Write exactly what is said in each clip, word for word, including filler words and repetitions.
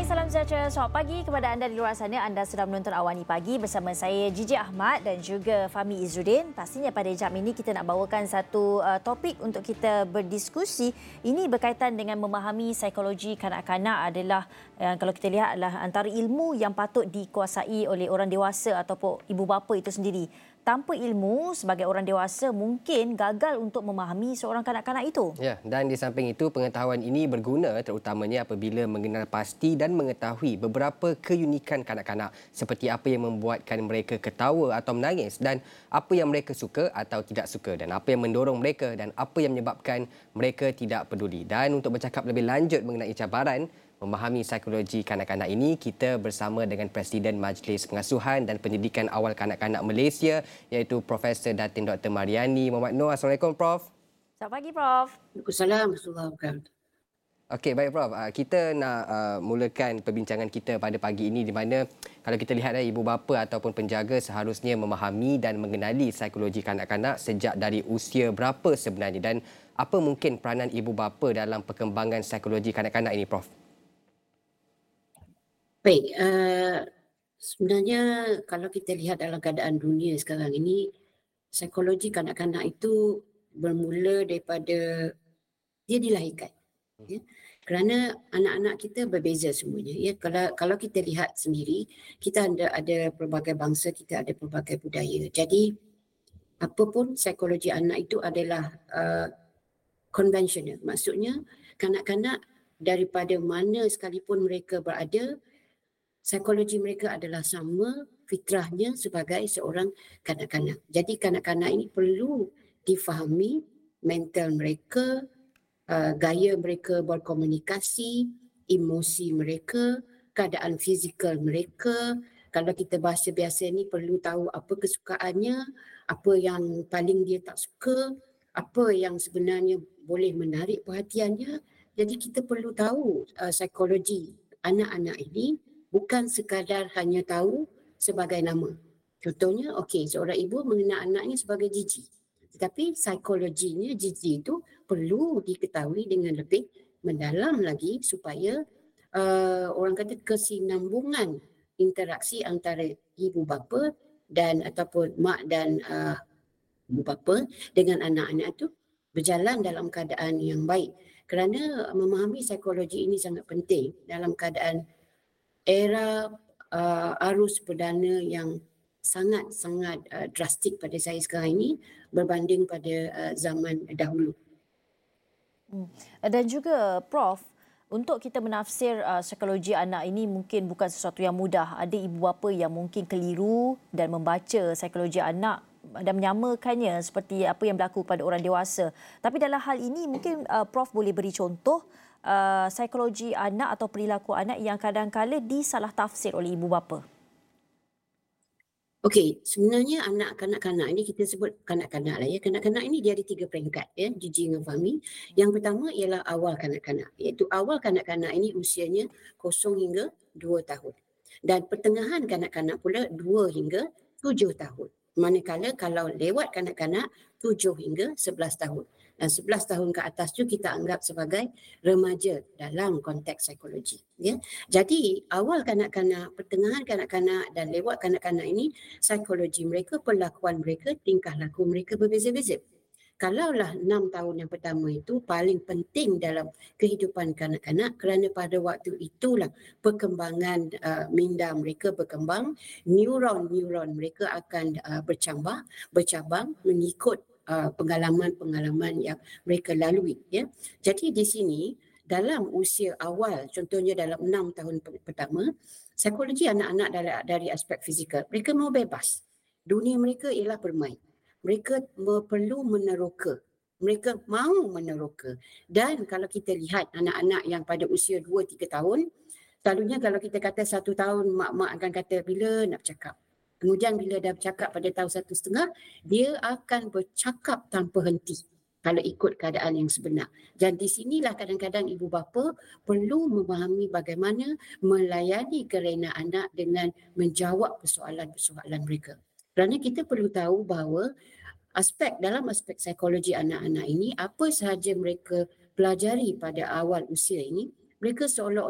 salam sejahtera. Selamat pagi kepada anda di luar sana. Anda sedang menonton Awani Pagi bersama saya Gigi Ahmad dan juga Fahmi Izzuddin. Pastinya pada jam ini kita nak bawakan satu uh, topik untuk kita berdiskusi. Ini berkaitan dengan memahami psikologi kanak-kanak adalah uh, kalau kita lihat adalah antara ilmu yang patut dikuasai oleh orang dewasa ataupun ibu bapa itu sendiri. Tanpa ilmu, sebagai orang dewasa mungkin gagal untuk memahami seorang kanak-kanak itu. Ya, dan di samping itu pengetahuan ini berguna terutamanya apabila mengenal pasti dan mengetahui beberapa keunikan kanak-kanak seperti apa yang membuatkan mereka ketawa atau menangis dan apa yang mereka suka atau tidak suka dan apa yang mendorong mereka dan apa yang menyebabkan mereka tidak peduli. Dan untuk bercakap lebih lanjut mengenai cabaran memahami psikologi kanak-kanak ini, kita bersama dengan Presiden Majlis Pengasuhan dan Pendidikan Awal Kanak-kanak Malaysia iaitu Profesor Datin Doktor Mariani Mohamed Noor. Assalamualaikum Prof. Selamat pagi Prof. Waalaikumsalam warahmatullahi wabarakatuh. Okey, baik Prof. Kita nak uh, mulakan perbincangan kita pada pagi ini di mana kalau kita lihat ibu bapa ataupun penjaga seharusnya memahami dan mengenali psikologi kanak-kanak sejak dari usia berapa sebenarnya dan apa mungkin peranan ibu bapa dalam perkembangan psikologi kanak-kanak ini Prof? Baik, uh, sebenarnya kalau kita lihat dalam keadaan dunia sekarang ini, psikologi kanak-kanak itu bermula daripada dia dilahirkan. Ya. Kerana anak-anak kita berbeza semuanya. Ya. Kalau kalau kita lihat sendiri, kita ada ada pelbagai bangsa, kita ada pelbagai budaya. Jadi apapun psikologi anak itu adalah uh, konvensional. Maksudnya kanak-kanak daripada mana sekalipun mereka berada, psikologi mereka adalah sama fitrahnya sebagai seorang kanak-kanak. Jadi kanak-kanak ini perlu difahami mental mereka, uh, gaya mereka berkomunikasi, emosi mereka, keadaan fizikal mereka. Kalau kita bahasa biasa ni perlu tahu apa kesukaannya, apa yang paling dia tak suka, apa yang sebenarnya boleh menarik perhatiannya. Jadi kita perlu tahu uh, psikologi anak-anak ini bukan sekadar hanya tahu sebagai nama. Contohnya, okey, seorang ibu mengenal anaknya sebagai Gigi. Tetapi psikologinya Gigi itu perlu diketahui dengan lebih mendalam lagi supaya uh, orang kata kesinambungan interaksi antara ibu bapa dan ataupun mak dan uh, ibu bapa dengan anak-anak itu berjalan dalam keadaan yang baik. Kerana memahami psikologi ini sangat penting dalam keadaan era uh, arus perdana yang sangat-sangat uh, drastik pada saya sekarang ini berbanding pada uh, zaman dahulu. Hmm. Dan juga Prof, untuk kita menafsir uh, psikologi anak ini mungkin bukan sesuatu yang mudah. Ada ibu bapa yang mungkin keliru dan membaca psikologi anak dan menyamakannya seperti apa yang berlaku pada orang dewasa. Tapi dalam hal ini mungkin uh, Prof boleh beri contoh Uh, psikologi anak atau perilaku anak yang kadang-kala disalah tafsir oleh ibu bapa. Okey, sebenarnya anak kanak-kanak ini kita sebut kanak-kanak lah ya. Kanak-kanak ini dia ada tiga peringkat ya, Gigi dengan Fahmi. Yang pertama ialah awal kanak-kanak. Iaitu awal kanak-kanak ini usianya kosong hingga dua tahun. Dan pertengahan kanak-kanak pula dua hingga tujuh tahun. Manakala kalau lewat kanak-kanak tujuh hingga sebelas tahun. Dan sebelas tahun ke atas tu kita anggap sebagai remaja dalam konteks psikologi. Ya. Jadi awal kanak-kanak, pertengahan kanak-kanak dan lewat kanak-kanak ini psikologi mereka, perlakuan mereka, tingkah laku mereka berbeza-beza. Kalaulah enam tahun yang pertama itu paling penting dalam kehidupan kanak-kanak kerana pada waktu itulah perkembangan uh, minda mereka berkembang, neuron-neuron mereka akan uh, bercambah, bercabang mengikut uh, pengalaman-pengalaman yang mereka lalui. Ya. Jadi di sini dalam usia awal, contohnya dalam enam tahun pertama, psikologi anak-anak dari, dari aspek fizikal, mereka mau bebas. Dunia mereka ialah bermain. Mereka perlu meneroka. Mereka mahu meneroka. Dan kalau kita lihat anak-anak yang pada usia dua tiga tahun, selalunya kalau kita kata satu tahun, mak-mak akan kata bila nak bercakap. Kemudian bila dah bercakap pada tahun satu setengah, dia akan bercakap tanpa henti kalau ikut keadaan yang sebenar. Dan di sinilah kadang-kadang ibu bapa perlu memahami bagaimana melayani kerana anak dengan menjawab persoalan-persoalan mereka. Kerana kita perlu tahu bahawa aspek dalam aspek psikologi anak-anak ini, apa sahaja mereka pelajari pada awal usia ini, mereka seolah-olah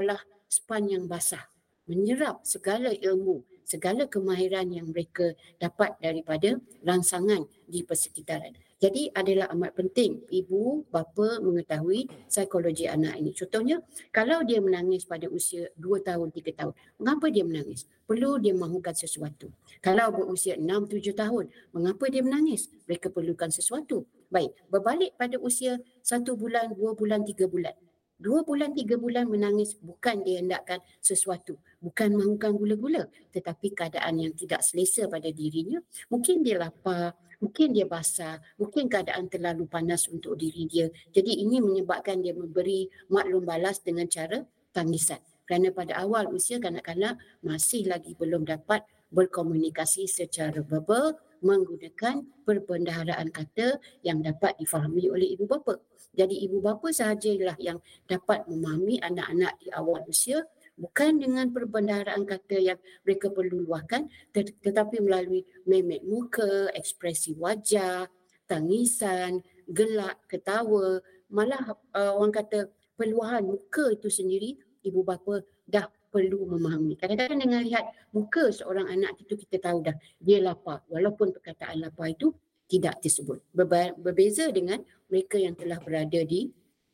span yang basah, menyerap segala ilmu, segala kemahiran yang mereka dapat daripada rangsangan di persekitaran. Jadi adalah amat penting ibu bapa mengetahui psikologi anak ini. Contohnya, kalau dia menangis pada usia dua tahun, tiga tahun, mengapa dia menangis? Perlu dia mahukan sesuatu. Kalau berusia enam, tujuh tahun, mengapa dia menangis? Mereka perlukan sesuatu. Baik, berbalik pada usia satu bulan, dua bulan, tiga bulan. Dua bulan, tiga bulan menangis bukan dia hendakkan sesuatu. Bukan mahukan gula-gula. Tetapi keadaan yang tidak selesa pada dirinya. Mungkin dia lapar, mungkin dia basah, mungkin keadaan terlalu panas untuk diri dia. Jadi ini menyebabkan dia memberi maklum balas dengan cara tangisan. Kerana pada awal usia kanak-kanak masih lagi belum dapat berkomunikasi secara verbal menggunakan perbendaharaan kata yang dapat difahami oleh ibu bapa. Jadi ibu bapa sahajalah yang dapat memahami anak-anak di awal usia, bukan dengan perbendaharaan kata yang mereka perlu luahkan, tetapi melalui memek muka, ekspresi wajah, tangisan, gelak, ketawa, malah uh, orang kata peluahan muka itu sendiri ibu bapa dah perlu memahami. Kadang-kadang dengan lihat muka seorang anak itu kita tahu dah dia lapar, walaupun perkataan lapar itu tidak disebut. Berbeza dengan mereka yang telah berada di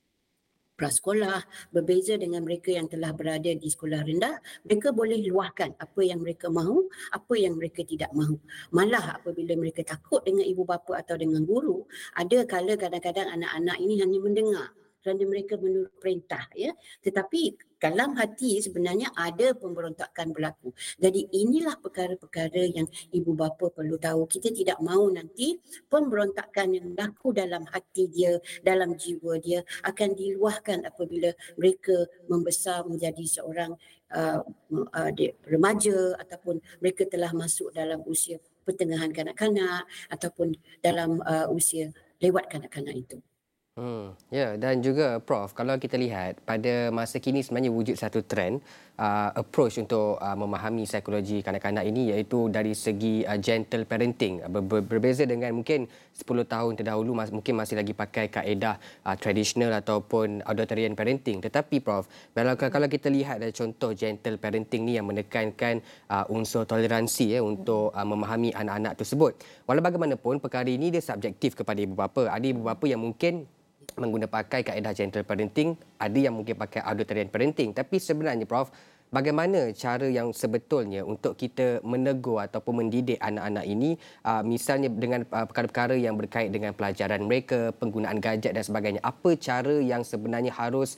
prasekolah, berbeza dengan mereka yang telah berada di sekolah rendah, mereka boleh luahkan apa yang mereka mahu, apa yang mereka tidak mahu. Malah apabila mereka takut dengan ibu bapa atau dengan guru, ada kala kadang-kadang anak-anak ini hanya mendengar kerana mereka menurut perintah, ya. Tetapi dalam hati sebenarnya ada pemberontakan berlaku. Jadi inilah perkara-perkara yang ibu bapa perlu tahu. Kita tidak mahu nanti pemberontakan yang berlaku dalam hati dia, dalam jiwa dia akan diluahkan apabila mereka membesar menjadi seorang uh, uh, remaja ataupun mereka telah masuk dalam usia pertengahan kanak-kanak ataupun dalam uh, usia lewat kanak-kanak itu. Hmm, ya, dan juga Prof, kalau kita lihat pada masa kini sebenarnya wujud satu trend uh, approach untuk uh, memahami psikologi kanak-kanak ini, iaitu dari segi uh, gentle parenting. Ber- ber- berbeza dengan mungkin sepuluh tahun terdahulu mas- mungkin masih lagi pakai kaedah uh, tradisional ataupun authoritarian parenting. Tetapi Prof, kalau, kalau kita lihat ada contoh gentle parenting ni yang menekankan uh, unsur toleransi ya untuk uh, memahami anak-anak tersebut. Walau bagaimanapun perkara ini dia subjektif kepada ibu bapa. Ada ibu bapa yang mungkin mengguna pakai kaedah gentle parenting, ada yang mungkin pakai authoritarian parenting. Tapi sebenarnya Prof, bagaimana cara yang sebetulnya untuk kita menegur ataupun mendidik anak-anak ini, uh, misalnya dengan uh, perkara-perkara yang berkait dengan pelajaran mereka, penggunaan gadget dan sebagainya. Apa cara yang sebenarnya harus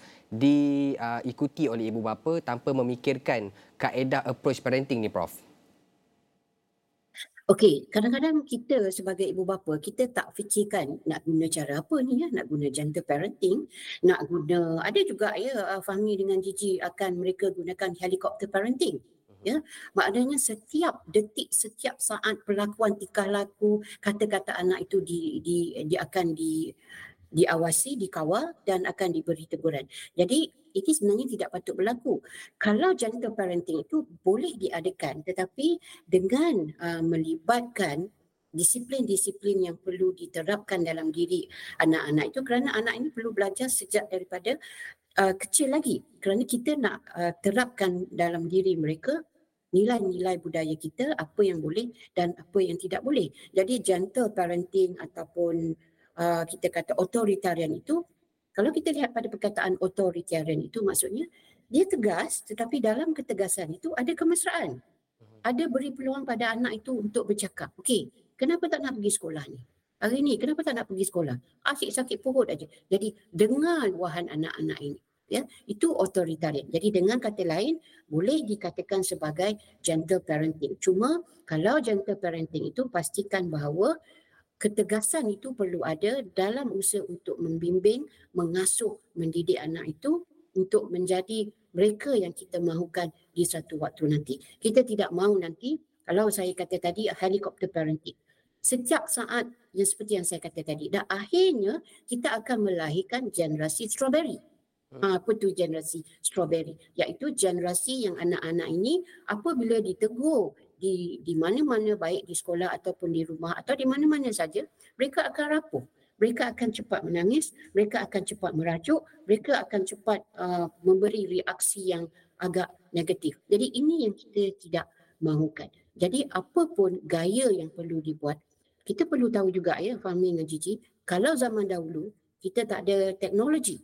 diikuti oleh ibu bapa tanpa memikirkan kaedah approach parenting ni Prof? Okey, kadang-kadang kita sebagai ibu bapa, kita tak fikirkan nak guna cara apa ni ya, nak guna gentle parenting, nak guna, ada juga ya uh, Fahmi dengan Gigi akan mereka gunakan helicopter parenting. Ya, maknanya setiap detik, setiap saat perlakuan tingkah laku, kata-kata anak itu di di dia akan di diawasi, dikawal dan akan diberi teguran. Jadi ini sebenarnya tidak patut berlaku. Kalau gentle parenting itu boleh diadakan, tetapi dengan uh, melibatkan disiplin-disiplin yang perlu diterapkan dalam diri anak-anak itu, kerana anak ini perlu belajar sejak daripada uh, kecil lagi. Kerana kita nak uh, terapkan dalam diri mereka nilai-nilai budaya kita, apa yang boleh dan apa yang tidak boleh. Jadi gentle parenting ataupun Uh, kita kata authoritarian itu, kalau kita lihat pada perkataan authoritarian itu maksudnya dia tegas, tetapi dalam ketegasan itu ada kemesraan. Ada beri peluang pada anak itu untuk bercakap. Okey, kenapa tak nak pergi sekolah ni? Hari ni kenapa tak nak pergi sekolah? Asyik sakit perut aja. Jadi dengar luahan anak-anak ini. Ya, itu authoritarian. Jadi dengan kata lain boleh dikatakan sebagai gentle parenting. Cuma kalau gentle parenting itu pastikan bahawa ketegasan itu perlu ada dalam usaha untuk membimbing, mengasuh, mendidik anak itu untuk menjadi mereka yang kita mahukan di satu waktu nanti. Kita tidak mahu nanti, kalau saya kata tadi, helicopter parenting. Setiap saat yang seperti yang saya kata tadi, dan akhirnya kita akan melahirkan generasi strawberry. Ha, apa tu generasi strawberry? Iaitu generasi yang anak-anak ini apabila ditegur di di mana-mana, baik di sekolah ataupun di rumah atau di mana-mana saja, mereka akan rapuh. Mereka akan cepat menangis, mereka akan cepat merajuk, mereka akan cepat uh, memberi reaksi yang agak negatif. Jadi ini yang kita tidak mahukan. Jadi apa pun gaya yang perlu dibuat, kita perlu tahu juga ya Fahmi dan Gigi, kalau zaman dahulu kita tak ada teknologi.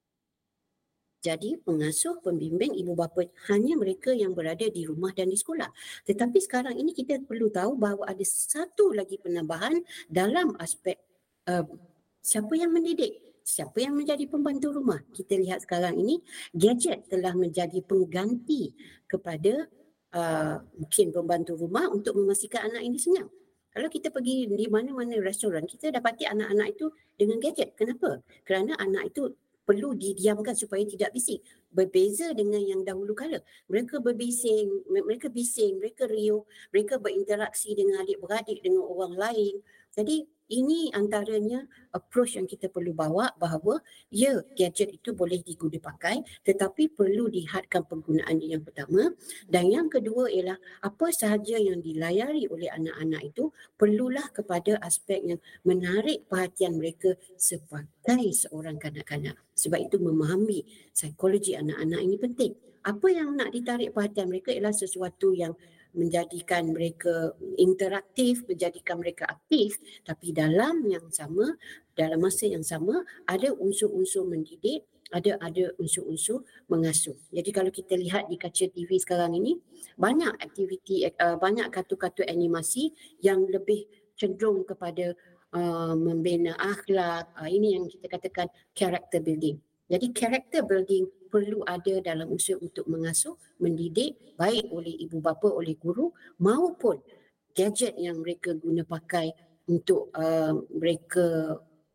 Jadi pengasuh, pembimbing, ibu bapa hanya mereka yang berada di rumah dan di sekolah. Tetapi sekarang ini kita perlu tahu bahawa ada satu lagi penambahan dalam aspek uh, siapa yang mendidik, siapa yang menjadi pembantu rumah. Kita lihat sekarang ini gadget telah menjadi pengganti kepada uh, mungkin pembantu rumah untuk memastikan anak ini senyap. Kalau kita pergi di mana-mana restoran, kita dapati anak-anak itu dengan gadget. Kenapa? Kerana anak itu perlu didiamkan supaya tidak bising. Berbeza dengan yang dahulu kala. Mereka berbising, mereka bising, mereka riuh, mereka berinteraksi dengan adik-beradik, dengan orang lain. Jadi ini antaranya approach yang kita perlu bawa bahawa ya gadget itu boleh digunakan pakai tetapi perlu dihadkan penggunaannya yang pertama. Dan yang kedua ialah apa sahaja yang dilayari oleh anak-anak itu perlulah kepada aspek yang menarik perhatian mereka sebagai seorang kanak-kanak. Sebab itu memahami psikologi anak-anak ini penting. Apa yang nak ditarik perhatian mereka ialah sesuatu yang menjadikan mereka interaktif, menjadikan mereka aktif, tapi dalam yang sama, dalam masa yang sama ada unsur-unsur mendidik, ada ada unsur-unsur mengasuh. Jadi kalau kita lihat di kaca T V sekarang ini, banyak aktiviti, uh, banyak kartu-kartu animasi yang lebih cenderung kepada uh, membina akhlak. Uh, ini yang kita katakan character building. Jadi character building perlu ada dalam usaha untuk mengasuh, mendidik baik oleh ibu bapa, oleh guru maupun gadget yang mereka guna pakai untuk uh, mereka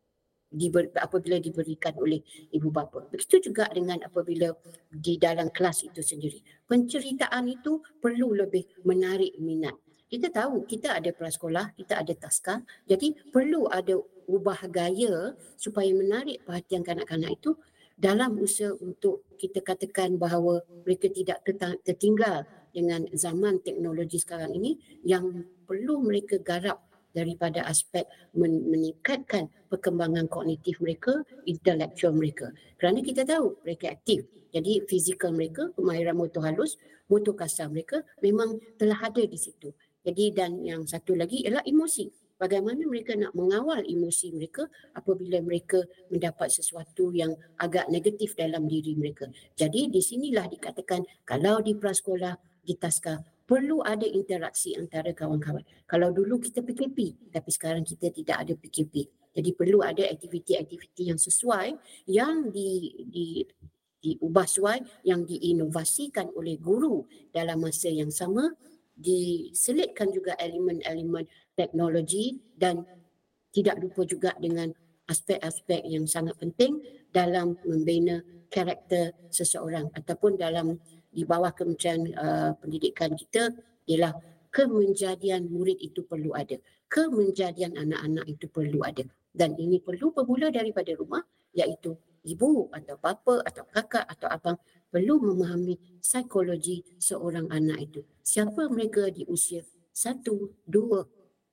diber, apabila diberikan oleh ibu bapa. Begitu juga dengan apabila di dalam kelas itu sendiri. Penceritaan itu perlu lebih menarik minat. Kita tahu kita ada prasekolah, kita ada taska, jadi perlu ada ubah gaya supaya menarik perhatian kanak-kanak itu dalam usaha untuk kita katakan bahawa mereka tidak tertinggal dengan zaman teknologi sekarang ini yang perlu mereka garap daripada aspek meningkatkan perkembangan kognitif mereka, intelektual mereka. Kerana kita tahu mereka aktif. Jadi fizikal mereka, kemahiran motor halus, motor kasar mereka memang telah ada di situ. Jadi dan yang satu lagi ialah emosi. Bagaimana mereka nak mengawal emosi mereka apabila mereka mendapat sesuatu yang agak negatif dalam diri mereka. Jadi di sinilah dikatakan kalau di prasekolah, di taska, perlu ada interaksi antara kawan-kawan. Kalau dulu kita P K P, tapi sekarang kita tidak ada P K P. Jadi perlu ada aktiviti-aktiviti yang sesuai, yang di, di, diubah sesuai, yang diinovasikan oleh guru dalam masa yang sama, diselitkan juga elemen-elemen teknologi dan tidak lupa juga dengan aspek-aspek yang sangat penting dalam membina karakter seseorang ataupun dalam di bawah Kementerian uh, Pendidikan kita ialah kemenjadian murid itu perlu ada. Kemenjadian anak-anak itu perlu ada. Dan ini perlu bermula daripada rumah iaitu ibu atau bapa atau kakak atau abang perlu memahami psikologi seorang anak itu. Siapa mereka di usia satu, dua,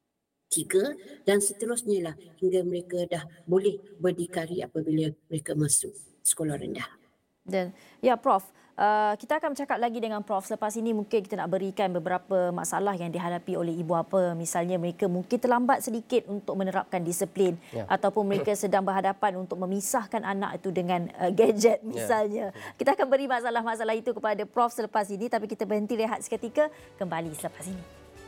tiga dan seterusnya lah hingga mereka dah boleh berdikari apabila mereka masuk sekolah rendah. Dan ya Prof, uh, kita akan bercakap lagi dengan Prof selepas ini. Mungkin kita nak berikan beberapa masalah yang dihadapi oleh ibu bapa. Misalnya mereka mungkin terlambat sedikit untuk menerapkan disiplin ya. Ataupun mereka sedang berhadapan untuk memisahkan anak itu dengan uh, gadget misalnya. Ya. Kita akan beri masalah-masalah itu kepada Prof selepas ini, tapi kita berhenti rehat seketika, kembali selepas ini.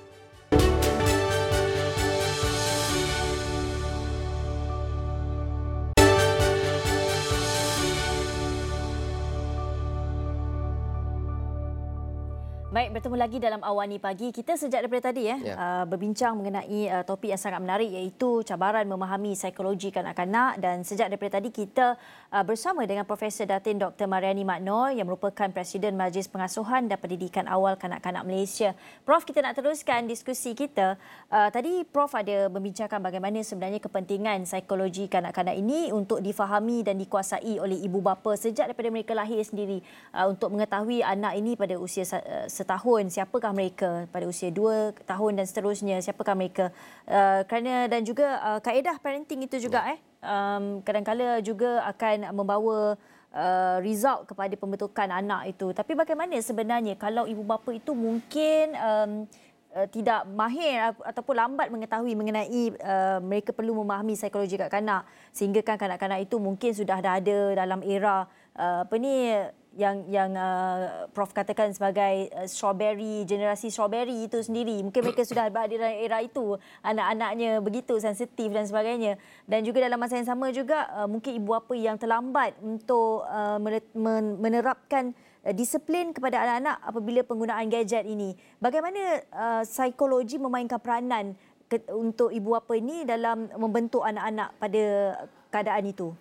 Baik, bertemu lagi dalam Awani Pagi. Kita sejak daripada tadi ya, ya. Uh, berbincang mengenai uh, topik yang sangat menarik iaitu cabaran memahami psikologi kanak-kanak, dan sejak daripada tadi kita uh, bersama dengan Profesor Datin Doktor Mariani Mat Noor yang merupakan Presiden Majlis Pengasuhan dan Pendidikan Awal Kanak-Kanak Malaysia. Prof, kita nak teruskan diskusi kita. Uh, tadi Prof ada membincangkan bagaimana sebenarnya kepentingan psikologi kanak-kanak ini untuk difahami dan dikuasai oleh ibu bapa sejak daripada mereka lahir sendiri, uh, untuk mengetahui anak ini pada usia uh, setahun, siapakah mereka, pada usia dua tahun dan seterusnya, siapakah mereka. Uh, kerana dan juga uh, kaedah parenting itu juga eh um, kadang-kadang juga akan membawa uh, result kepada pembentukan anak itu. Tapi bagaimana sebenarnya kalau ibu bapa itu mungkin um, uh, tidak mahir ataupun lambat mengetahui mengenai uh, mereka perlu memahami psikologi kanak-kanak, sehingga kan kanak-kanak itu mungkin sudah ada dalam era uh, apa ni yang yang uh, Prof katakan sebagai uh, strawberry, generasi strawberry itu sendiri. Mungkin mereka sudah berada dalam era itu, anak-anaknya begitu sensitif dan sebagainya. Dan juga dalam masa yang sama juga uh, mungkin ibu bapa yang terlambat untuk uh, menerapkan uh, disiplin kepada anak-anak apabila penggunaan gadget ini. Bagaimana uh, psikologi memainkan peranan ke, untuk ibu bapa ini dalam membentuk anak-anak pada keadaan itu?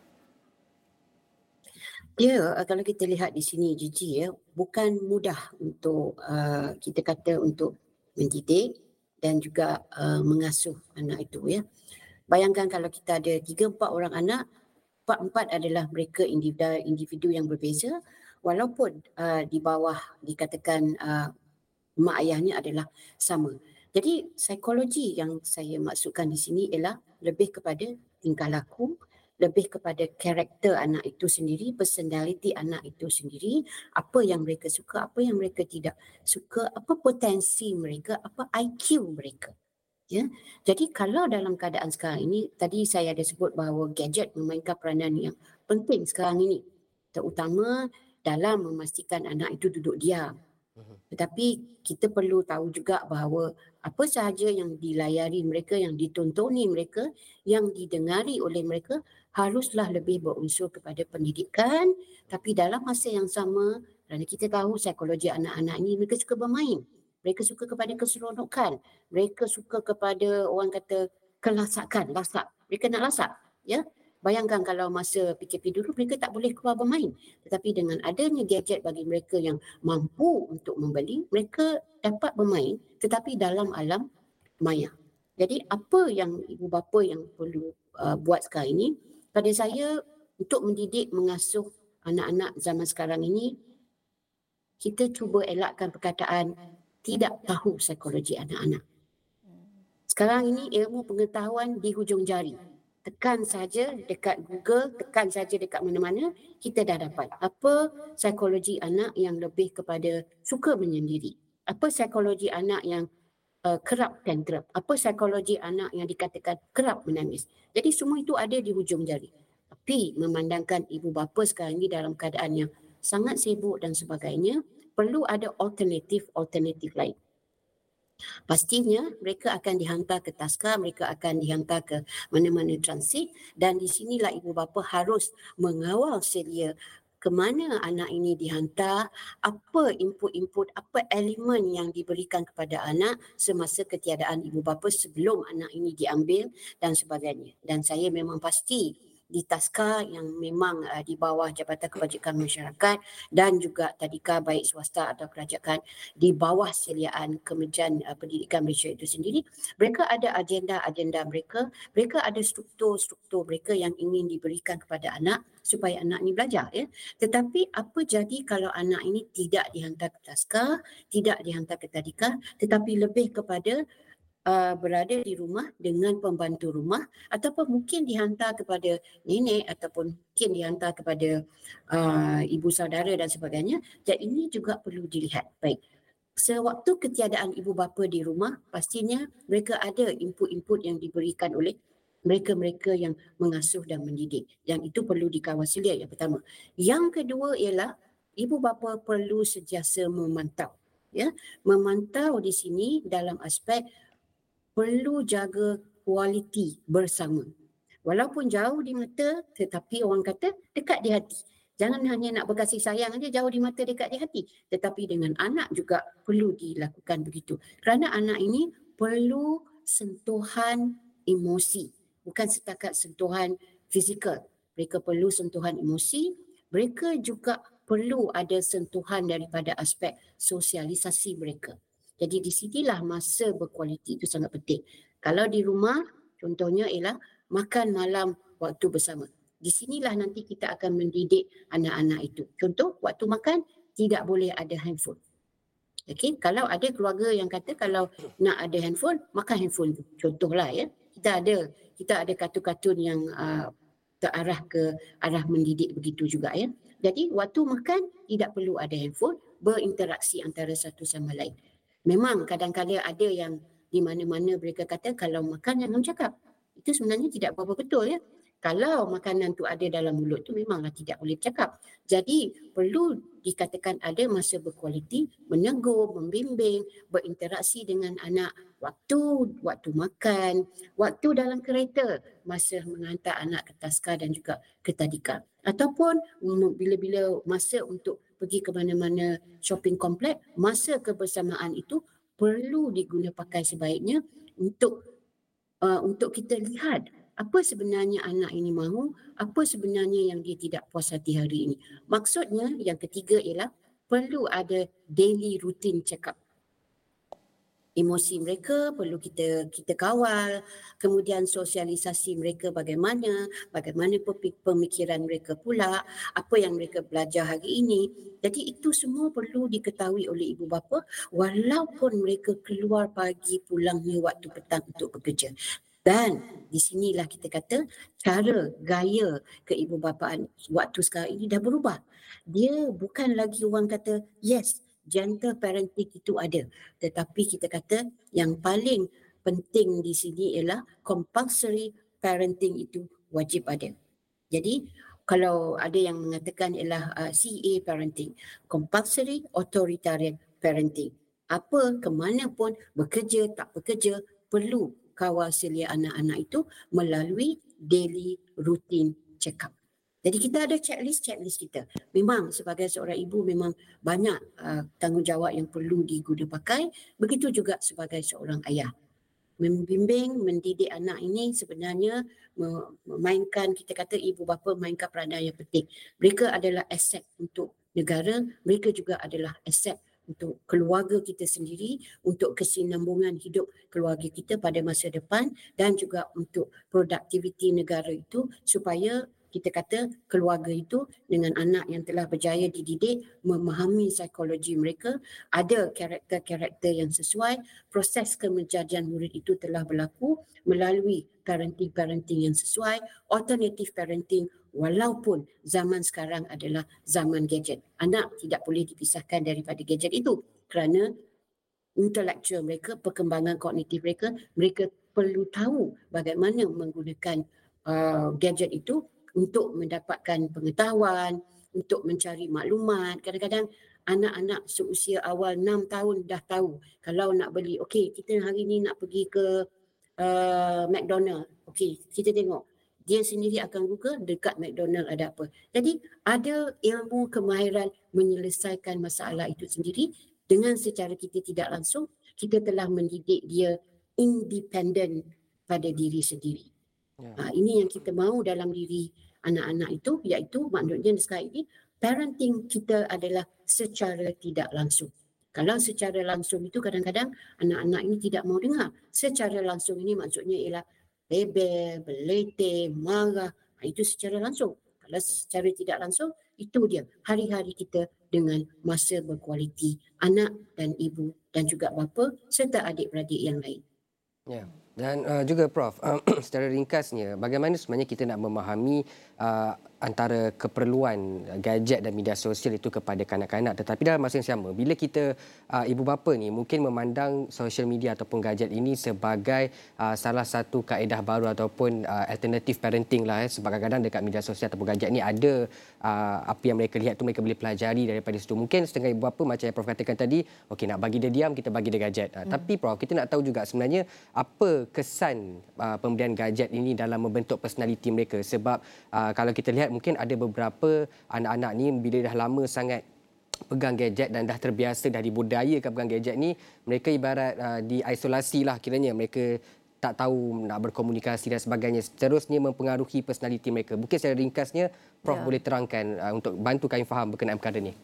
Ya, kalau kita lihat di sini Gigi ya, bukan mudah untuk uh, kita kata untuk mendidik dan juga uh, mengasuh anak itu ya. Bayangkan kalau kita ada tiga empat orang anak, empat-empat adalah mereka individu individu yang berbeza, walaupun uh, di bawah dikatakan uh, mak ayahnya adalah sama. Jadi psikologi yang saya maksudkan di sini ialah lebih kepada tingkah laku, lebih kepada karakter anak itu sendiri, personality anak itu sendiri, apa yang mereka suka, apa yang mereka tidak suka, apa potensi mereka, apa I Q mereka. Ya. Jadi kalau dalam keadaan sekarang ini, tadi saya ada sebut bahawa gadget memainkan peranan yang penting sekarang ini, terutama dalam memastikan anak itu duduk diam. Tetapi kita perlu tahu juga bahawa apa sahaja yang dilayari mereka, yang ditontoni mereka, yang didengari oleh mereka haruslah lebih berunsur kepada pendidikan. Tapi dalam masa yang sama, kerana kita tahu psikologi anak-anak ini, mereka suka bermain. Mereka suka kepada keseronokan. Mereka suka kepada orang kata kelasakan, lasak. Mereka nak lasak. Ya? Bayangkan kalau masa P K P dulu mereka tak boleh keluar bermain. Tetapi dengan adanya gadget bagi mereka yang mampu untuk membeli, mereka dapat bermain tetapi dalam alam maya. Jadi apa yang ibu bapa yang perlu uh, buat sekarang ini, pada saya untuk mendidik, mengasuh anak-anak zaman sekarang ini, kita cuba elakkan perkataan tidak tahu psikologi anak-anak. Sekarang ini ilmu pengetahuan di hujung jari. Tekan saja dekat Google, tekan saja dekat mana-mana, kita dah dapat. Apa psikologi anak yang lebih kepada suka menyendiri? Apa psikologi anak yang uh, kerap tantrum? Apa psikologi anak yang dikatakan kerap menangis? Jadi semua itu ada di hujung jari. Tapi memandangkan ibu bapa sekarang ini dalam keadaan yang sangat sibuk dan sebagainya, perlu ada alternatif-alternatif lain. Pastinya mereka akan dihantar ke taska, mereka akan dihantar ke mana-mana transit, dan di sinilah ibu bapa harus mengawal sedia ke mana anak ini dihantar, apa input-input, apa elemen yang diberikan kepada anak semasa ketiadaan ibu bapa sebelum anak ini diambil dan sebagainya. Dan saya memang pasti di taska yang memang uh, di bawah Jabatan Kebajikan Masyarakat dan juga tadika baik swasta atau kerajaan di bawah seliaan Kementerian uh, Pendidikan Malaysia itu sendiri, mereka ada agenda-agenda mereka, mereka ada struktur-struktur mereka yang ingin diberikan kepada anak supaya anak ini belajar. Ya. Tetapi apa jadi kalau anak ini tidak dihantar ke taska, tidak dihantar ke tadika, tetapi lebih kepada Uh, berada di rumah dengan pembantu rumah, ataupun mungkin dihantar kepada nenek, ataupun mungkin dihantar kepada uh, ibu saudara dan sebagainya. Dan ini juga perlu dilihat. Baik, sewaktu ketiadaan ibu bapa di rumah, pastinya mereka ada input-input yang diberikan oleh mereka-mereka yang mengasuh dan mendidik. Yang itu perlu dikawal selia, yang pertama. Yang kedua ialah ibu bapa perlu sentiasa memantau. Ya, memantau di sini dalam aspek perlu jaga kualiti bersama. Walaupun jauh di mata, tetapi orang kata dekat di hati. Jangan hanya nak berkasih sayang aja jauh di mata, dekat di hati. Tetapi dengan anak juga perlu dilakukan begitu. Kerana anak ini perlu sentuhan emosi. Bukan setakat sentuhan fizikal. Mereka perlu sentuhan emosi. Mereka juga perlu ada sentuhan daripada aspek sosialisasi mereka. Jadi di sinilah masa berkualiti itu sangat penting. Kalau di rumah, contohnya ialah makan malam waktu bersama. Di sinilah nanti kita akan mendidik anak-anak itu. Contoh, waktu makan tidak boleh ada handphone. Okey, kalau ada keluarga yang kata kalau nak ada handphone, makan handphone tu. Contohlah ya. Kita ada kita ada kartun-kartun yang uh, terarah ke arah mendidik begitu juga ya. Jadi waktu makan tidak perlu ada handphone, berinteraksi antara satu sama lain. Memang kadang-kadang ada yang di mana-mana mereka kata kalau makan jangan cakap. Itu sebenarnya tidak berapa betul ya. Kalau makanan tu ada dalam mulut tu memanglah tidak boleh bercakap. Jadi perlu dikatakan ada masa berkualiti, menegur, membimbing, berinteraksi dengan anak waktu waktu makan, waktu dalam kereta, masa menghantar anak ke taska dan juga ke tadika. Ataupun mm, bila-bila masa untuk pergi ke mana-mana shopping komplek, masa kebersamaan itu perlu diguna pakai sebaiknya untuk uh, untuk kita lihat apa sebenarnya anak ini mahu, apa sebenarnya yang dia tidak puas hati hari ini. Maksudnya yang ketiga ialah perlu ada daily routine check-up. Emosi mereka perlu kita kita kawal, kemudian sosialisasi mereka bagaimana, bagaimana pemikiran mereka pula, apa yang mereka belajar hari ini. Jadi itu semua perlu diketahui oleh ibu bapa walaupun mereka keluar pagi pulangnya waktu petang untuk bekerja. Dan di sinilah kita kata cara gaya keibubapaan waktu sekarang ini dah berubah. Dia bukan lagi orang kata yes, gentle parenting itu ada. Tetapi kita kata yang paling penting di sini ialah compulsory parenting itu wajib ada. Jadi kalau ada yang mengatakan ialah uh, C A parenting, compulsory authoritarian parenting. Apa ke mana pun bekerja tak bekerja perlu kawal selia anak-anak itu melalui daily routine check-up. Jadi kita ada checklist-checklist kita. Memang sebagai seorang ibu memang banyak uh, tanggungjawab yang perlu diguna pakai. Begitu juga sebagai seorang ayah. Membimbing, mendidik anak ini sebenarnya memainkan, kita kata ibu bapa mainkan peranan yang penting. Mereka adalah aset untuk negara, mereka juga adalah aset untuk keluarga kita sendiri, untuk kesinambungan hidup keluarga kita pada masa depan dan juga untuk produktiviti negara itu supaya kita kata keluarga itu dengan anak yang telah berjaya dididik, memahami psikologi mereka, ada karakter-karakter yang sesuai, proses kemenjadian murid itu telah berlaku melalui parenting-parenting yang sesuai, alternative parenting walaupun zaman sekarang adalah zaman gadget. Anak tidak boleh dipisahkan daripada gadget itu kerana intelektual mereka, perkembangan kognitif mereka, mereka perlu tahu bagaimana menggunakan uh, gadget itu untuk mendapatkan pengetahuan, untuk mencari maklumat. Kadang-kadang anak-anak seusia awal enam tahun dah tahu kalau nak beli, okey kita hari ni nak pergi ke uh, McDonald. Okey, kita tengok. Dia sendiri akan buka dekat McDonald ada apa. Jadi ada ilmu kemahiran menyelesaikan masalah itu sendiri dengan secara kita tidak langsung, kita telah mendidik dia independen pada diri sendiri. Ya. Ha, ini yang kita mahu dalam diri anak-anak itu, iaitu maknanya sekarang ini parenting kita adalah secara tidak langsung. Kalau secara langsung itu kadang-kadang anak-anak ini tidak mau dengar. Secara langsung ini maksudnya ialah bebel, beletih, marah. Ha, itu secara langsung. Kalau secara tidak langsung, itu dia hari-hari kita dengan masa berkualiti anak dan ibu dan juga bapa serta adik-beradik yang lain. Ya. Dan uh, juga Prof, uh, secara ringkasnya, bagaimana sebenarnya kita nak memahami uh, antara keperluan gadget dan media sosial itu kepada kanak-kanak, tetapi dalam masa yang sama, bila kita uh, ibu bapa ni mungkin memandang social media ataupun gadget ini sebagai uh, salah satu kaedah baru ataupun uh, alternative parenting lah, eh, sebab kadang-kadang dekat media sosial ataupun gadget ni ada uh, apa yang mereka lihat tu mereka boleh pelajari daripada situ. Mungkin setengah ibu bapa macam yang Prof katakan tadi, okey nak bagi dia diam, kita bagi dia gadget. Uh, hmm. Tapi Prof, kita nak tahu juga sebenarnya apa kesan uh, pemberian gadget ini dalam membentuk personaliti mereka, sebab uh, kalau kita lihat mungkin ada beberapa anak-anak ni bila dah lama sangat pegang gadget dan dah terbiasa, dah dibudayakan pegang gadget ni, mereka ibarat uh, diisolasi lah kiranya, mereka tak tahu nak berkomunikasi dan sebagainya, seterusnya mempengaruhi personaliti mereka. Mungkin secara ringkasnya Prof ya. boleh terangkan uh, untuk bantu kami faham berkenaan perkara ni.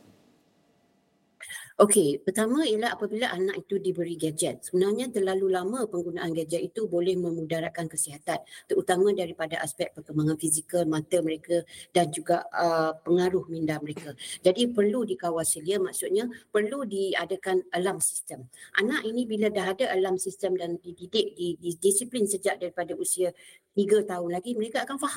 Okey, pertama ialah apabila anak itu diberi gadget. Sebenarnya terlalu lama penggunaan gadget itu boleh memudaratkan kesihatan, terutama daripada aspek perkembangan fizikal mata mereka dan juga uh, pengaruh minda mereka. Jadi perlu dikawal selia, maksudnya perlu diadakan alarm sistem. Anak ini bila dah ada alarm sistem dan dididik, disiplin sejak daripada usia tiga tahun lagi, mereka akan faham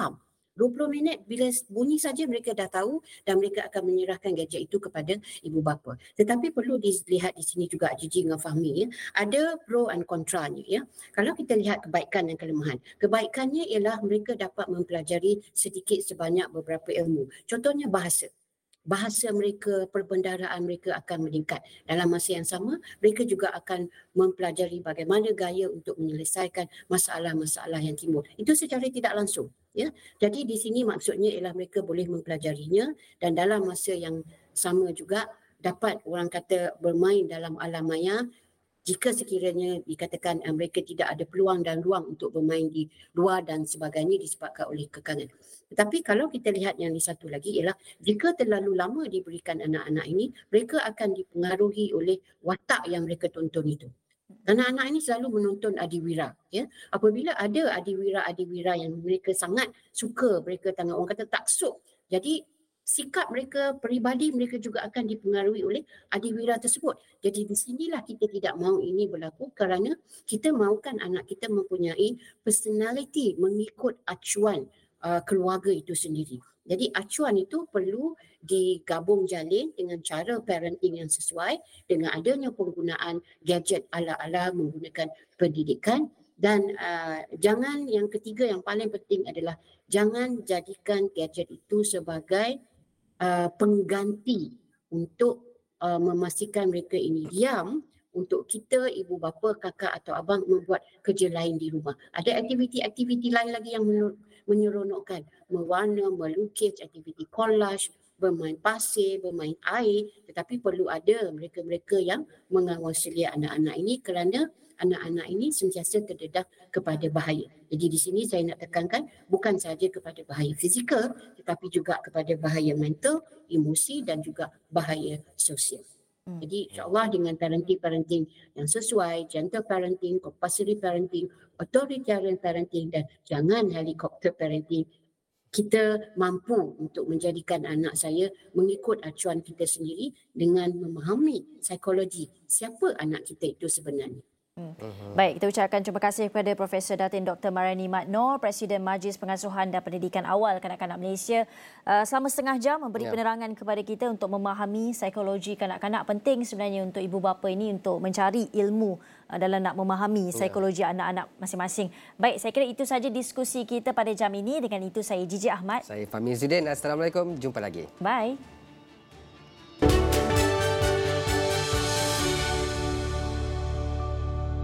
dua puluh minit bila bunyi saja mereka dah tahu dan mereka akan menyerahkan gadget itu kepada ibu bapa. Tetapi perlu dilihat di sini juga Gigi dengan Fahmi, ya, ada pro and kontranya, ya. Kalau kita lihat kebaikan dan kelemahan, kebaikannya ialah mereka dapat mempelajari sedikit sebanyak beberapa ilmu. Contohnya bahasa. Bahasa mereka, perbendaharaan mereka akan meningkat. Dalam masa yang sama, mereka juga akan mempelajari bagaimana gaya untuk menyelesaikan masalah-masalah yang timbul. Itu secara tidak langsung, ya. Jadi di sini maksudnya ialah mereka boleh mempelajarinya dan dalam masa yang sama juga dapat orang kata bermain dalam alam maya jika sekiranya dikatakan uh, mereka tidak ada peluang dan ruang untuk bermain di luar dan sebagainya disebabkan oleh kekangan. Tetapi kalau kita lihat yang di satu lagi ialah jika terlalu lama diberikan anak-anak ini, mereka akan dipengaruhi oleh watak yang mereka tonton itu. Anak-anak ini selalu menonton adiwira, ya. Apabila ada adiwira-adiwira yang mereka sangat suka, mereka tengah orang kata taksub. Jadi sikap mereka, peribadi mereka juga akan dipengaruhi oleh adiwira tersebut. Jadi di sinilah kita tidak mahu ini berlaku kerana kita mahukan anak kita mempunyai personality mengikut acuan uh, keluarga itu sendiri. Jadi acuan itu perlu digabung jalin dengan cara parenting yang sesuai dengan adanya penggunaan gadget ala-ala menggunakan pendidikan dan uh, jangan, yang ketiga yang paling penting adalah jangan jadikan gadget itu sebagai Uh, pengganti untuk uh, memastikan mereka ini diam untuk kita ibu bapa, kakak atau abang membuat kerja lain di rumah. Ada aktiviti-aktiviti lain lagi yang menyeronokkan, mewarna, melukis, aktiviti collage, bermain pasir, bermain air, tetapi perlu ada mereka-mereka yang mengawasi anak-anak ini kerana anak-anak ini sentiasa terdedah kepada bahaya. Jadi di sini saya nak tekankan bukan sahaja kepada bahaya fizikal tetapi juga kepada bahaya mental, emosi dan juga bahaya sosial. Jadi insyaAllah dengan parenting-parenting yang sesuai, gentle parenting, compulsory parenting, authoritarian parenting dan jangan helicopter parenting, kita mampu untuk menjadikan anak saya mengikut acuan kita sendiri dengan memahami psikologi siapa anak kita itu sebenarnya. Hmm. Baik, kita ucapkan terima kasih kepada Profesor Datin Doktor Mariani Mat Nor, Presiden Majlis Pengasuhan dan Pendidikan Awal Kanak-Kanak Malaysia, uh, selama setengah jam memberi ya. penerangan kepada kita untuk memahami psikologi kanak-kanak. Penting sebenarnya untuk ibu bapa ini untuk mencari ilmu uh, dalam nak memahami psikologi ya. anak-anak masing-masing. Baik, saya kira itu saja diskusi kita pada jam ini. Dengan itu saya Gigi Ahmad. Saya Fahmi Izzuddin. Assalamualaikum. Jumpa lagi. Bye.